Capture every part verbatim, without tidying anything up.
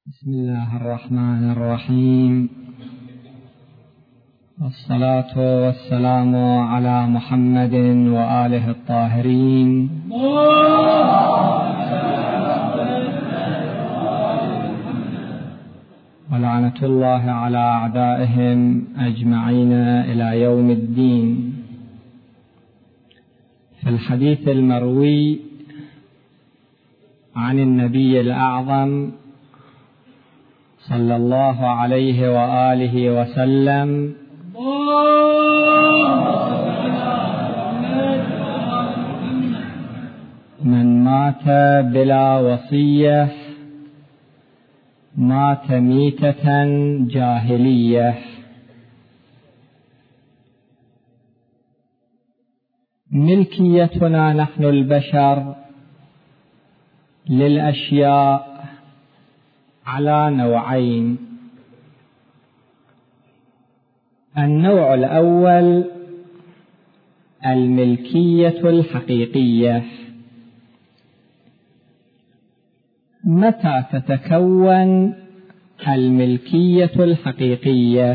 بسم الله الرحمن الرحيم، والصلاة والسلام على محمد وآله الطاهرين، ولعنة الله على أعدائهم أجمعين إلى يوم الدين. في الحديث المروي عن النبي الأعظم صلى الله عليه وآله وسلم: من مات بلا وصية مات ميتة جاهلية. ملكيتنا نحن البشر للأشياء على نوعين: النوع الأول الملكية الحقيقية. متى تتكون الملكية الحقيقية؟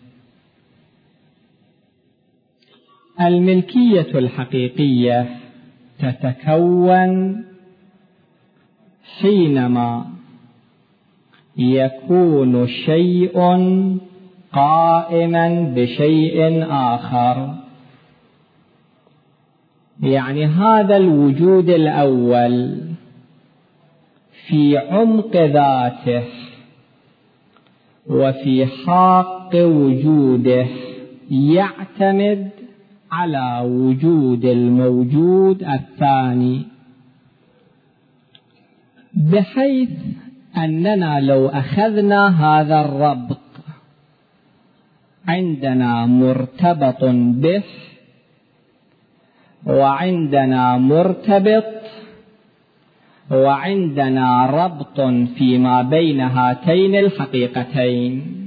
الملكية الحقيقية تتكون حينما يكون شيء قائما بشيء آخر، يعني هذا الوجود الأول في عمق ذاته وفي حق وجوده يعتمد على وجود الموجود الثاني، بحيث أننا لو أخذنا هذا الربط عندنا مرتبط به وعندنا مرتبط وعندنا ربط فيما بين هاتين الحقيقتين.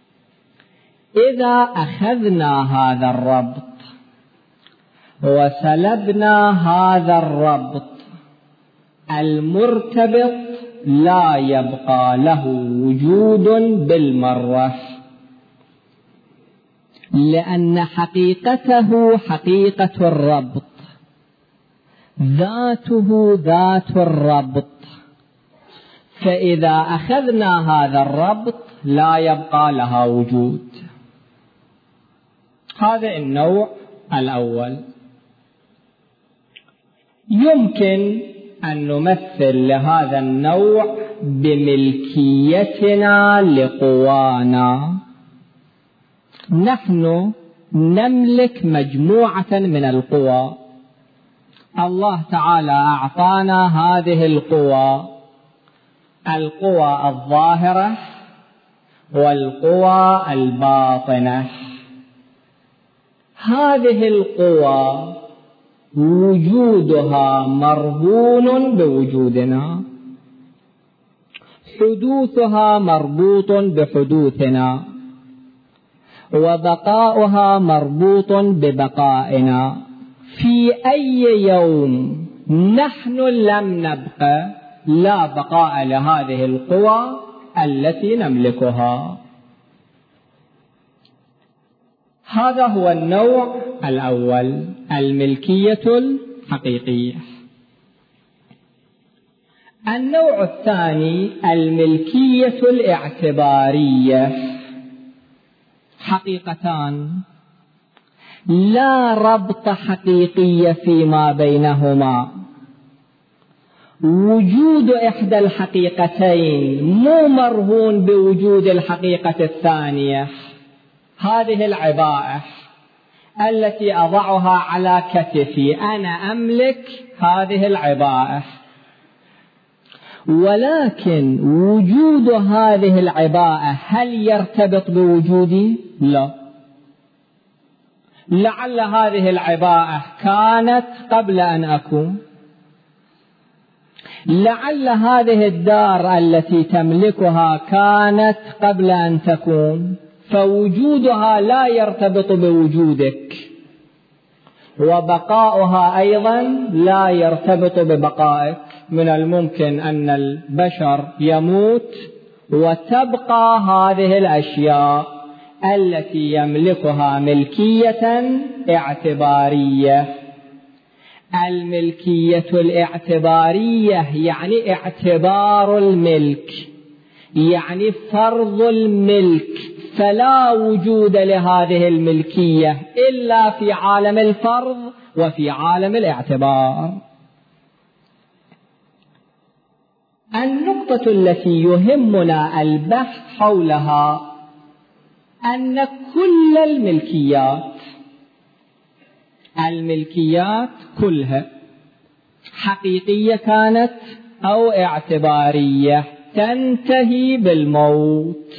إذا أخذنا هذا الربط وسلبنا هذا الربط المرتبط لا يبقى له وجود بالمرة، لأن حقيقته حقيقة الربط، ذاته ذات الربط. فإذا أخذنا هذا الربط لا يبقى لها وجود. هذا النوع الأول. يمكن أن نمثل لهذا النوع بملكيتنا لقوانا. نحن نملك مجموعة من القوى، الله تعالى أعطانا هذه القوى: القوى الظاهرة والقوى الباطنة. هذه القوى وجودها مرهون بوجودنا، حدوثها مربوط بحدوثنا، وبقاؤها مربوط ببقائنا. في أي يوم نحن لم نبقى لا بقاء لهذه القوى التي نملكها. هذا هو النوع الأول، الملكية الحقيقية. النوع الثاني الملكية الاعتبارية. حقيقتان لا ربط حقيقي فيما بينهما، وجود إحدى الحقيقتين مو مرهون بوجود الحقيقة الثانية. هذه العباءة التي أضعها على كتفي، أنا أملك هذه العباءة، ولكن وجود هذه العباءة هل يرتبط بوجودي؟ لا. لعل هذه العباءة كانت قبل أن أكون، لعل هذه الدار التي تملكها كانت قبل أن تكون، فوجودها لا يرتبط بوجودك، وبقاؤها أيضا لا يرتبط ببقائك. من الممكن أن البشر يموت وتبقى هذه الأشياء التي يملكها ملكية اعتبارية. الملكية الاعتبارية يعني اعتبار الملك، يعني فرض الملك، فلا وجود لهذه الملكية إلا في عالم الفرض وفي عالم الاعتبار. النقطة التي يهمنا البحث حولها أن كل الملكيات الملكيات كلها حقيقية كانت أو اعتبارية تنتهي بالموت،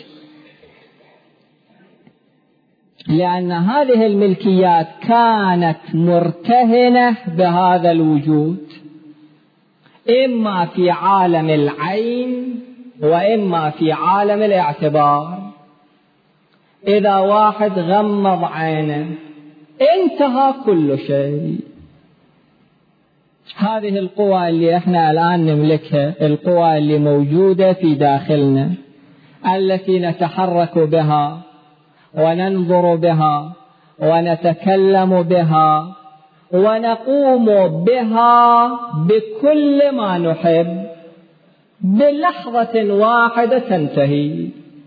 لأن هذه الملكيات كانت مرتهنة بهذا الوجود، إما في عالم العين وإما في عالم الاعتبار. إذا واحد غمض عينه انتهى كل شيء. هذه القوى اللي احنا الآن نملكها، القوى اللي موجودة في داخلنا التي نتحرك بها وننظر بها ونتكلم بها ونقوم بها بكل ما نحب، بلحظة واحدة تنتهي.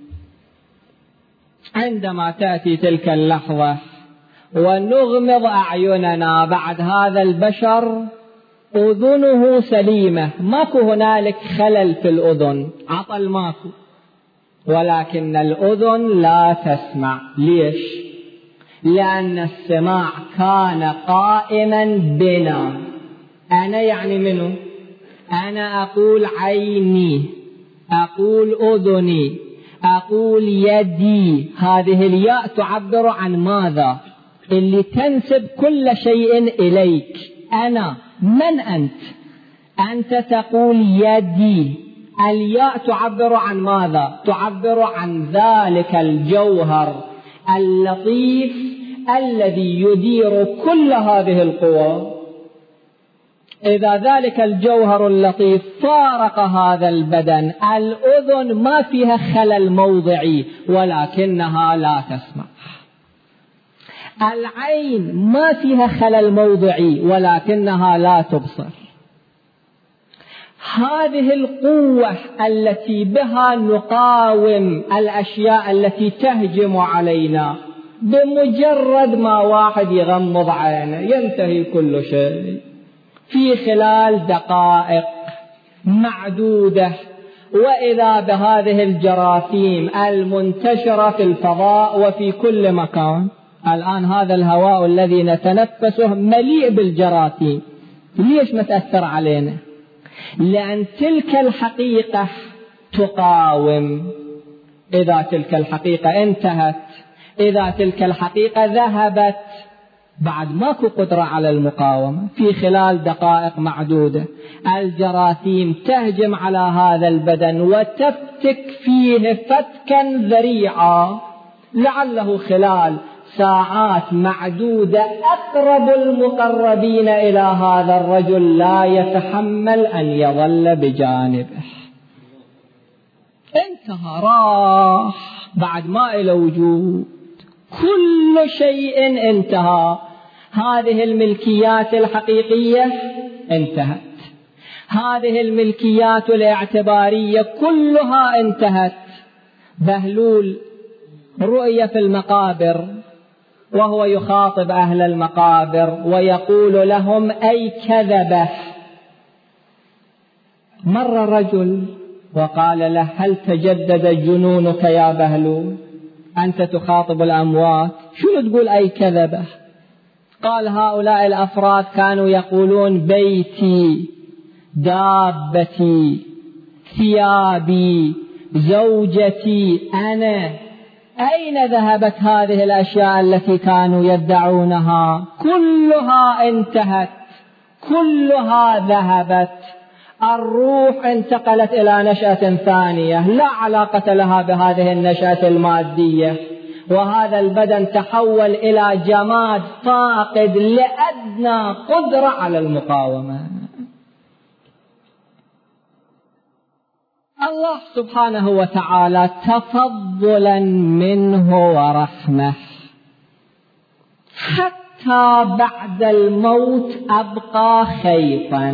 عندما تأتي تلك اللحظة ونغمض أعيننا بعد هذا البشر أذنه سليمة، ماكو هنالك خلل في الأذن، عطل ماكو، ولكن الأذن لا تسمع. ليش؟ لأن السماع كان قائما بنا. أنا يعني منه؟ أنا أقول عيني، أقول أذني، أقول يدي. هذه الياء تعبر عن ماذا؟ اللي تنسب كل شيء إليك. أنا من أنت؟ أنت تقول يدي. الياء تعبر عن ماذا؟ تعبر عن ذلك الجوهر اللطيف الذي يدير كل هذه القوى. إذا ذلك الجوهر اللطيف فارق هذا البدن، الأذن ما فيها خلل موضعي ولكنها لا تسمع، العين ما فيها خلل موضعي ولكنها لا تبصر. هذه القوة التي بها نقاوم الأشياء التي تهجم علينا، بمجرد ما واحد يغمض عينه ينتهي كل شيء في خلال دقائق معدودة. وإذا بهذه الجراثيم المنتشرة في الفضاء وفي كل مكان. الآن هذا الهواء الذي نتنفسه مليء بالجراثيم. ليش ما تأثر علينا؟ لأن تلك الحقيقة تقاوم. إذا تلك الحقيقة انتهت، إذا تلك الحقيقة ذهبت، بعد ماكو قدرة على المقاومة. في خلال دقائق معدودة الجراثيم تهجم على هذا البدن وتفتك فيه فتكا ذريعا، لعله خلال ساعات معدودة أقرب المقربين إلى هذا الرجل لا يتحمل أن يظل بجانبه. انتهى، راح، بعد ما إلى وجود، كل شيء انتهى. هذه الملكيات الحقيقية انتهت، هذه الملكيات الاعتبارية كلها انتهت. بهلول رؤية في المقابر وهو يخاطب أهل المقابر ويقول لهم أي كذبة. مر رجل وقال له هل تجدد جنونك يا بهلول؟ أنت تخاطب الأموات، شو تقول أي كذبة؟ قال هؤلاء الأفراد كانوا يقولون بيتي، دابتي، ثيابي، زوجتي، أنا. أين ذهبت هذه الأشياء التي كانوا يدعونها؟ كلها انتهت، كلها ذهبت. الروح انتقلت إلى نشأة ثانية لا علاقة لها بهذه النشأة المادية، وهذا البدن تحول إلى جماد فاقد لأدنى قدرة على المقاومة. الله سبحانه وتعالى تفضلا منه ورحمة حتى بعد الموت أبقى خيطا.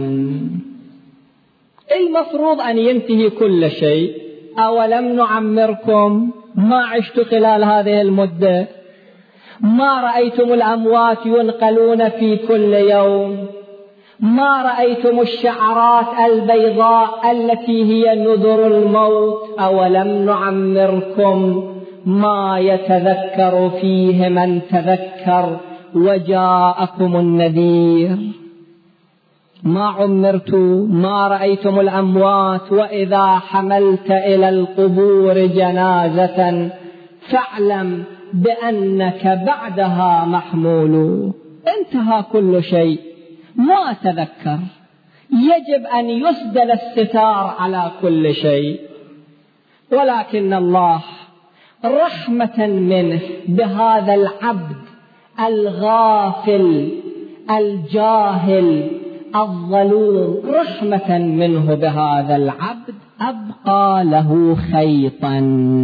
المفروض أن ينتهي كل شيء. أولم نعمركم؟ ما عشت خلال هذه المدة؟ ما رأيتم الأموات ينقلون في كل يوم؟ ما رأيتم الشعرات البيضاء التي هي نذر الموت؟ أولم نعمركم ما يتذكر فيه من تذكر وجاءكم النذير؟ ما عمرتم؟ ما رأيتم الأموات؟ وإذا حملت إلى القبور جنازة فاعلم بأنك بعدها محمول. انتهى كل شيء، ما تذكر. يجب أن يسدل الستار على كل شيء، ولكن الله رحمة منه بهذا العبد الغافل الجاهل الظلوم، رحمة منه بهذا العبد أبقى له خيطا،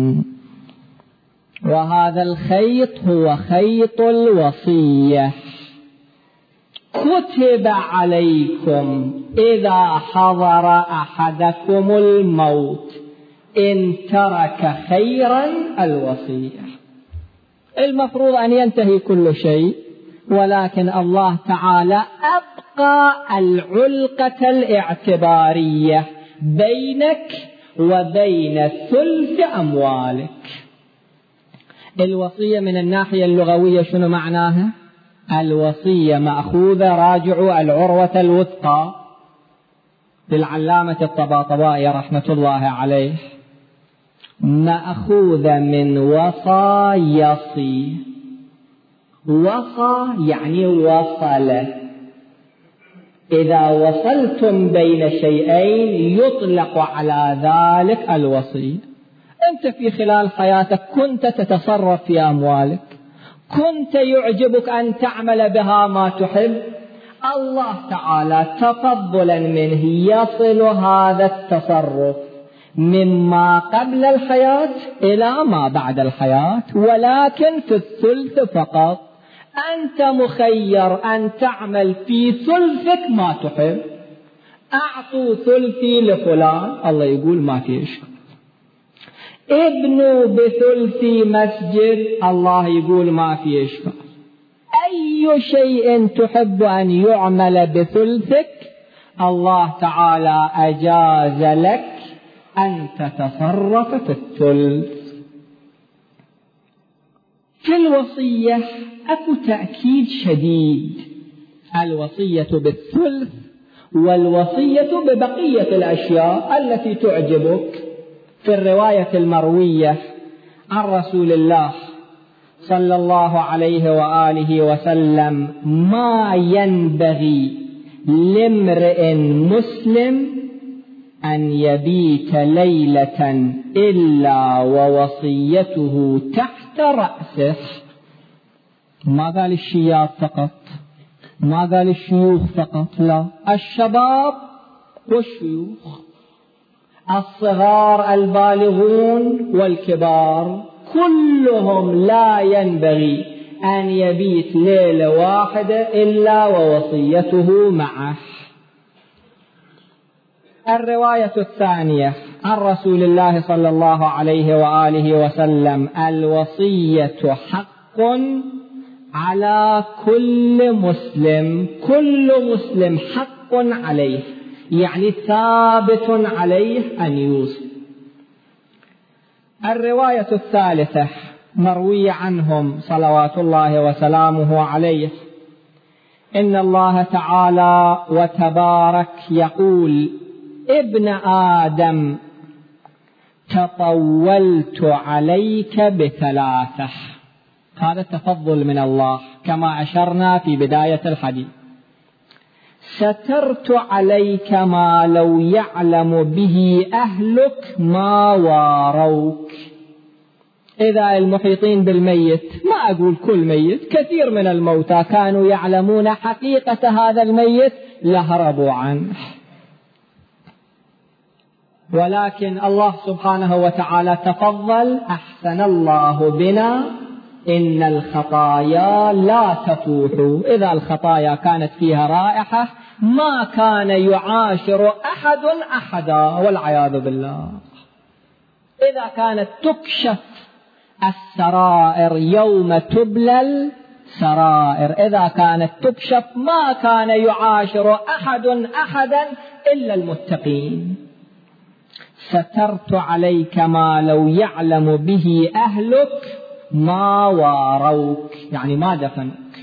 وهذا الخيط هو خيط الوصية. كتب عليكم إذا حضر أحدكم الموت إن ترك خيرا الوصية. المفروض أن ينتهي كل شيء، ولكن الله تعالى أبقى العلقة الاعتبارية بينك وبين ثلث أموالك. الوصية من الناحية اللغوية شنو معناها؟ الوصية مأخوذة، راجعوا العروة الوثقى للعلامة الطباطبائي رحمة الله عليه، مأخوذة من وصى يصي. وصى يعني وصل. إذا وصلتم بين شيئين يطلق على ذلك الوصي. أنت في خلال حياتك كنت تتصرف في أموالك، كنت يعجبك أن تعمل بها ما تحب، الله تعالى تفضلا منه يصل هذا التصرف مما قبل الحياة إلى ما بعد الحياة، ولكن في الثلث فقط. أنت مخير أن تعمل في ثلثك ما تحب. أعطوا ثلثي لفلان، الله يقول ما في إشكال. ابنوا بثلثي مسجد، الله يقول ما في إشكال. أي شيء تحب أن يعمل بثلثك الله تعالى أجاز لك أن تتصرف في الثلث. في الوصية أكو تأكيد شديد، الوصية بالثلث والوصية ببقية الأشياء التي تعجبك. في الرواية المروية عن رسول الله صلى الله عليه وآله وسلم: ما ينبغي لامرئ مسلم أن يبيت ليلة إلا ووصيته تحت رأسه. ما قال الشياب فقط، ما قال الشيوخ فقط، لا، الشباب والشيوخ، الصغار البالغون والكبار، كلهم لا ينبغي أن يبيت ليلة واحدة إلا ووصيته معه. الرواية الثانية عن رسول الله صلى الله عليه وآله وسلم: الوصية حق على كل مسلم، كل مسلم حق عليه، يعني ثابت عليه أن يوصي. الرواية الثالثة مروية عنهم صلوات الله وسلامه عليه: إن الله تعالى وتبارك يقول: ابن آدم تطولت عليك بثلاثة. هذا تفضل من الله كما أشرنا في بداية الحديث. سترت عليك ما لو يعلم به أهلك ما واروك. إذا المحيطين بالميت، ما أقول كل ميت، كثير من الموتى كانوا يعلمون حقيقة هذا الميت لهربوا عنه. ولكن الله سبحانه وتعالى تفضل: أحسن الله بنا إن الخطايا لا تفوح. إذا الخطايا كانت فيها رائحة ما كان يعاشر أحد أحدا، والعياذ بالله. إذا كانت تكشف السرائر يوم تبلى السرائر، إذا كانت تكشف ما كان يعاشر أحد أحدا إلا المتقين. سترت عليك ما لو يعلم به أهلك ما واروك، يعني ما دفنك.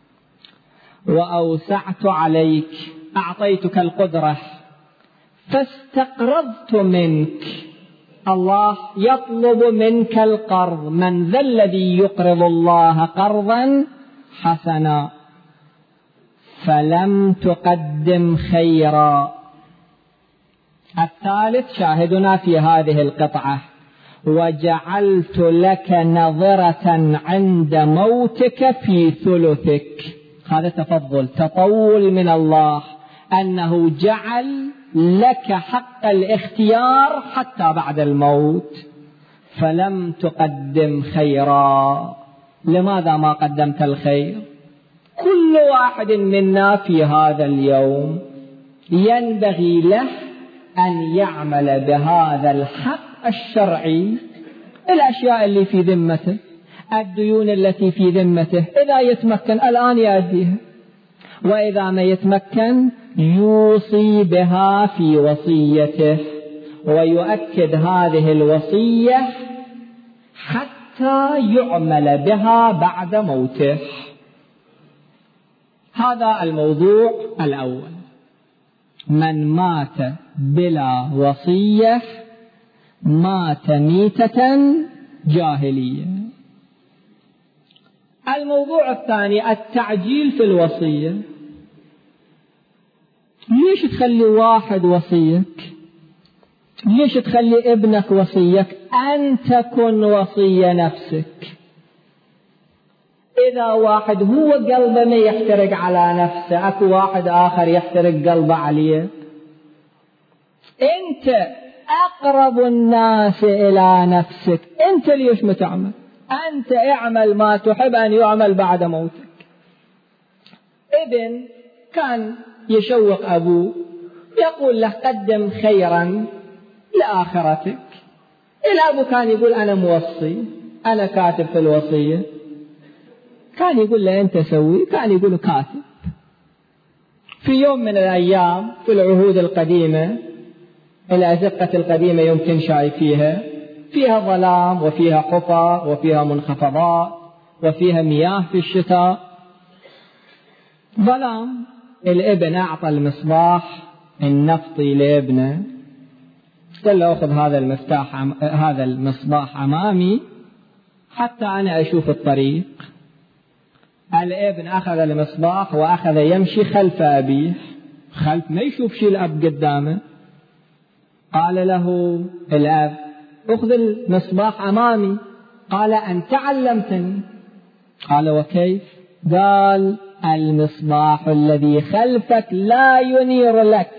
وأوسعت عليك، أعطيتك القدرة فاستقرضت منك. الله يطلب منك القرض: من ذا الذي يقرض الله قرضا حسنا؟ فلم تقدم خيرا. الثالث شاهدنا في هذه القطعة: وجعلت لك نظرة عند موتك في ثلثك. هذا تفضل، تطول من الله، أنه جعل لك حق الاختيار حتى بعد الموت. فلم تقدم خيرا. لماذا ما قدمت الخير؟ كل واحد منا في هذا اليوم ينبغي له أن يعمل بهذا الحق الشرعي. الأشياء اللي في ذمته، الديون التي في ذمته، إذا يتمكن الآن يأديها، وإذا ما يتمكن يوصي بها في وصيته، ويؤكد هذه الوصية حتى يعمل بها بعد موته. هذا الموضوع الأول: من مات بلا وصية مات ميتة جاهلية. الموضوع الثاني: التعجيل في الوصية. ليش تخلي واحد وصيك؟ ليش تخلي ابنك وصيك؟ أن تكن وصي نفسك. إذا واحد هو قلبه ما يحترق على نفسه، أكو واحد آخر يحترق قلبه عليه. أنت أقرب الناس إلى نفسك، أنت ليش ما تعمل؟ أنت اعمل ما تحب أن يعمل بعد موتك. ابن كان يشوق أبوه، يقول له: قدم خيرا لآخرتك. الأب كان يقول: أنا موصي، أنا كاتب في الوصية. كان يقول له: أنت سوي. كان يقول كاتب. في يوم من الأيام في العهود القديمة، الأزقة القديمة يمكن شايفيها، فيها ظلام وفيها حفر وفيها منخفضات وفيها مياه في الشتاء. ظلام. الابن أعطى المصباح النفطي لابنه، قال له: أخذ هذا المفتاح عم... هذا المصباح أمامي حتى أنا أشوف الطريق. الابن أخذ المصباح وأخذ يمشي خلف أبيه، خلف ما يشوف شيء الأب قدامه. قال له الأب: أخذ المصباح أمامي. قال: أنت علمتني. قال: وكيف؟ قال: المصباح الذي خلفك لا ينير لك،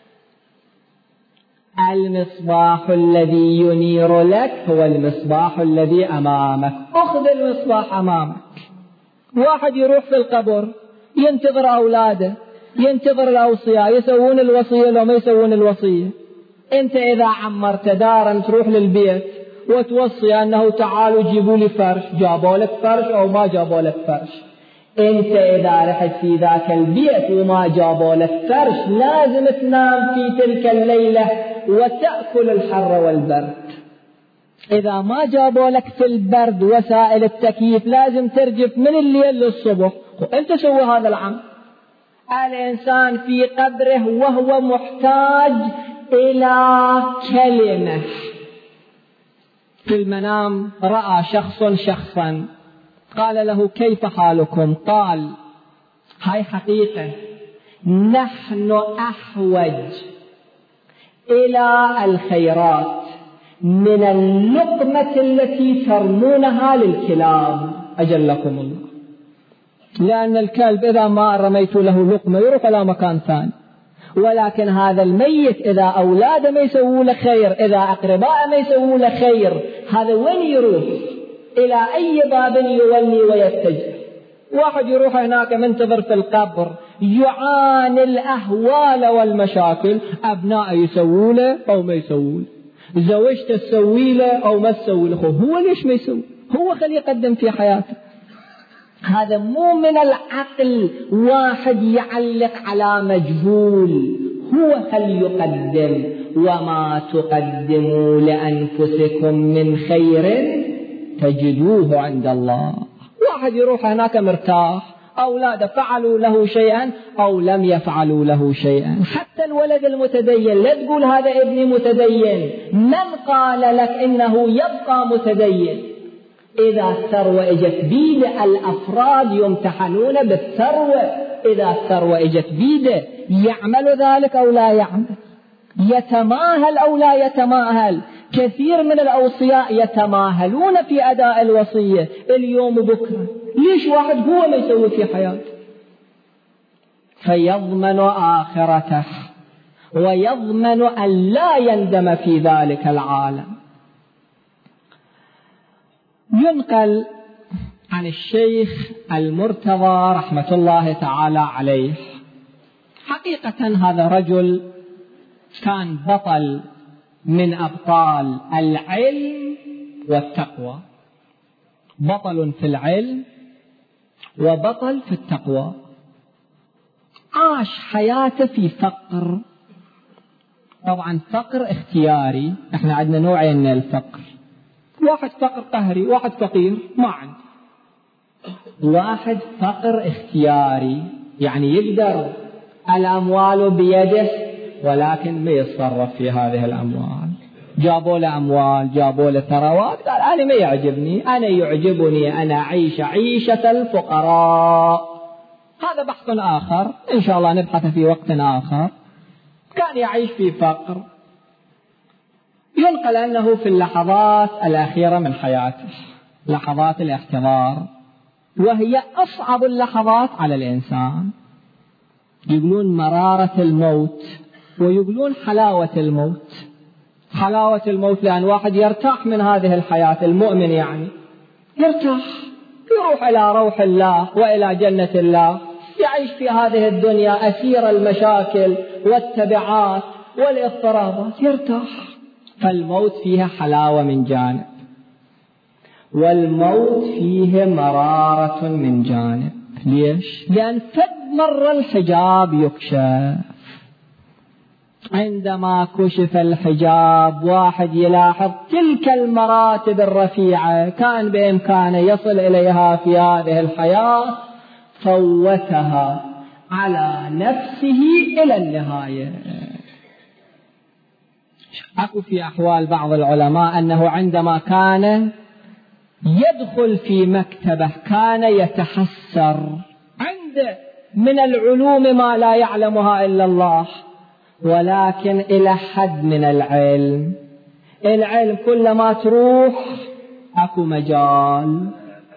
المصباح الذي ينير لك هو المصباح الذي أمامك. أخذ المصباح أمامك. واحد يروح في القبر ينتظر أولاده، ينتظر الأوصياء يسوون الوصية لو ما يسوون الوصية. أنت إذا عمرت دارا تروح للبيت وتوصي أنه تعالوا جيبوا لي فرش، جابوا لك فرش أو ما جابوا لك فرش. أنت إذا رحت في ذاك البيت وما جابوا لك فرش لازم تنام في تلك الليلة وتأكل الحر والبرد. إذا ما جابوا لك في البرد وسائل التكييف لازم ترجف من الليل للصبح، وأنت سوي هذا العمل. الإنسان في قبره وهو محتاج إلى كلمة. في المنام رأى شخص شخصا، قال له: كيف حالكم؟ قال: هاي حقيقة، نحن أحوج إلى الخيرات من اللقمة التي ترمونها للكلاب، أجلكم الله. لأن الكلب إذا ما رميت له لقمة يروح إلى مكان ثاني، ولكن هذا الميت إذا أولاده ما يسووا له خير، إذا أقرباء ما يسووا له خير، هذا وين يروح؟ إلى أي باب يولي ويتجه؟ واحد يروح هناك منتظر في القبر يعاني الأهوال والمشاكل، أبناء يسووا له أو ما يسووا له، زوجته تسوي له أو ما تسوي له، هو ليش ما يسوي؟ هو خليه يقدم في حياته. هذا مو من العقل واحد يعلق على مجهول، هو خل يقدم. وما تقدموا لأنفسكم من خير تجدوه عند الله. واحد يروح هناك مرتاح، أولاده فعلوا له شيئا أو لم يفعلوا له شيئا. حتى الولد المتدين لا تقول هذا ابني متدين، من قال لك إنه يبقى متدين؟ إذا الثروة اجت بيده، الأفراد يمتحنون بالثروة، إذا الثروة اجت بيده يعمل ذلك أو لا يعمل، يتماهل أو لا يتماهل. كثير من الأوصياء يتماهلون في أداء الوصية اليوم وبكرة، ليش واحد هو ما يسوي في حياته؟ فيضمن آخرته ويضمن أن لا يندم في ذلك العالم. ينقل عن الشيخ المرتضى رحمة الله تعالى عليه، حقيقة هذا رجل كان بطل من أبطال العلم والتقوى، بطل في العلم وبطل في التقوى. عاش حياته في فقر، طبعا فقر اختياري، احنا عندنا نوعين من الفقر، واحد فقر قهري، واحد فقير ما عنده. واحد فقر اختياري، يعني يقدر الأموال بيده ولكن ما يتصرف في هذه الأموال. جابوا له أموال، جابوا له ثروات، قال أنا ما يعجبني، أنا يعجبني أنا أعيش عيشة الفقراء. هذا بحث آخر إن شاء الله نبحث في وقت آخر. كان يعيش في فقر. ينقل أنه في اللحظات الأخيرة من حياته، لحظات الاحتضار، وهي أصعب اللحظات على الإنسان، يقولون مرارة الموت ويقولون حلاوة الموت. حلاوة الموت لأن واحد يرتاح من هذه الحياة، المؤمن يعني يرتاح، يروح إلى روح الله وإلى جنة الله، يعيش في هذه الدنيا أسير المشاكل والتبعات والاضطرابات، يرتاح. فالموت فيها حلاوة من جانب، والموت فيه مرارة من جانب. ليش؟ لأن فد مر الحجاب يكشف. عندما كشف الحجاب واحد يلاحظ تلك المراتب الرفيعة كان بإمكانه يصل إليها في هذه الحياة، فوتها على نفسه إلى النهاية. أكو في أحوال بعض العلماء أنه عندما كان يدخل في مكتبه كان يتحسر، عنده من العلوم ما لا يعلمها إلا الله، ولكن إلى حد من العلم. العلم كلما تروح أكو مجال.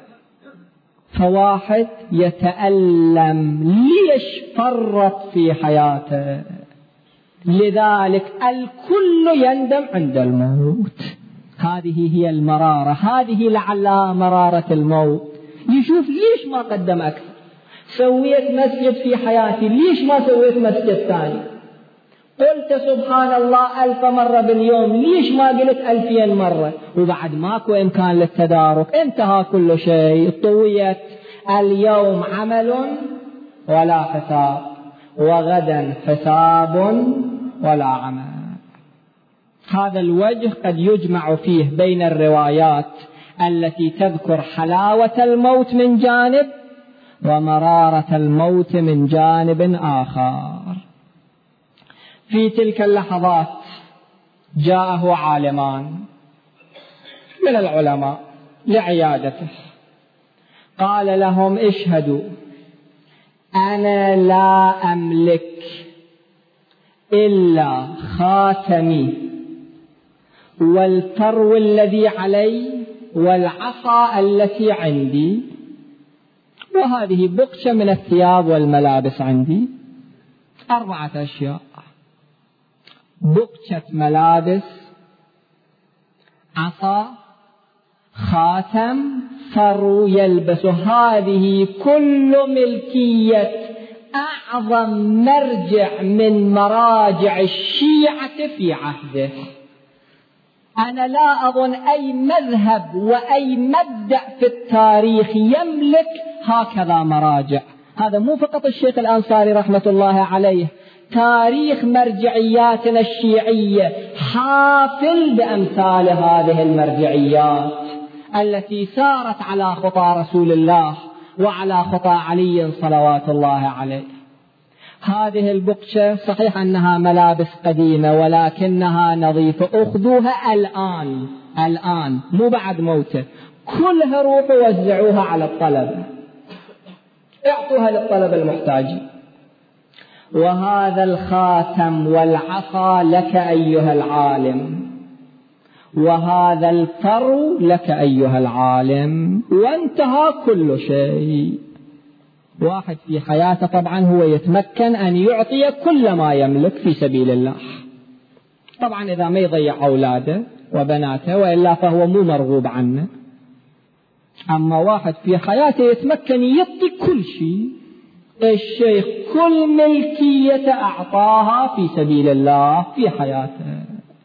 فواحد يتألم ليش فرط في حياته، لذلك الكل يندم عند الموت. هذه هي المرارة، هذه لعلها مرارة الموت. يشوف ليش ما قدم أكثر، سويت مسجد في حياتي ليش ما سويت مسجد ثاني، قلت سبحان الله ألف مرة باليوم ليش ما قلت ألفين مرة، وبعد ماكو إمكان للتدارك، انتهى كل شيء، طويت. اليوم عمل ولا حساب، وغدا حساب ولا عمل. هذا الوجه قد يجمع فيه بين الروايات التي تذكر حلاوة الموت من جانب ومرارة الموت من جانب آخر. في تلك اللحظات جاءه عالمان من العلماء لعيادته، قال لهم اشهدوا أنا لا أملك إلا خاتمي والفرو الذي علي والعصا التي عندي، وهذه بقشة من الثياب والملابس عندي، أربعة أشياء: بقشة ملابس، عصا، خاتم، فرو يلبس. هذه كل ملكية أعظم مرجع من مراجع الشيعة في عهده. أنا لا أظن أي مذهب وأي مبدأ في التاريخ يملك هكذا مراجع. هذا مو فقط الشيخ الأنصاري رحمة الله عليه، تاريخ مرجعياتنا الشيعية حافل بأمثال هذه المرجعيات التي سارت على خطى رسول الله وعلى خطى علي صلوات الله عليه. هذه البقشة صحيح أنها ملابس قديمة ولكنها نظيفة، أخذوها الآن الآن مو بعد موته، كلها روحوا وزعوها على الطلبة، اعطوها للطلبة المحتاجين. وهذا الخاتم والعصا لك أيها العالم، وهذا الفرو لك أيها العالم، وانتهى كل شيء. واحد في حياته طبعا هو يتمكن أن يعطي كل ما يملك في سبيل الله، طبعا إذا ما يضيع أولاده وبناته، وإلا فهو مو مرغوب عنه. أما واحد في حياته يتمكن يعطي كل شيء، الشيخ كل ملكية أعطاها في سبيل الله في حياته.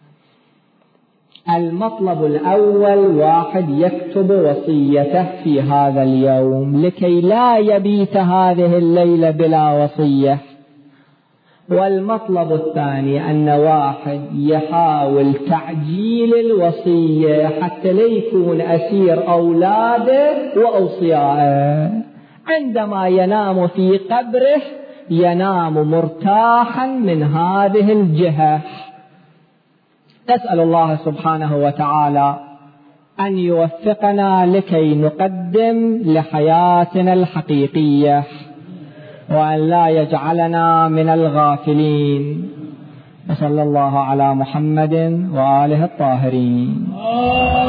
المطلب الأول: واحد يكتب وصيته في هذا اليوم لكي لا يبيت هذه الليلة بلا وصية. والمطلب الثاني أن واحد يحاول تعجيل الوصية حتى لا يكون أسير أولاده وأوصيائه، عندما ينام في قبره ينام مرتاحا من هذه الجهة. نسأل الله سبحانه وتعالى أن يوفقنا لكي نقدم لحياتنا الحقيقية، وأن لا يجعلنا من الغافلين. وصلى الله على محمد وآله الطاهرين.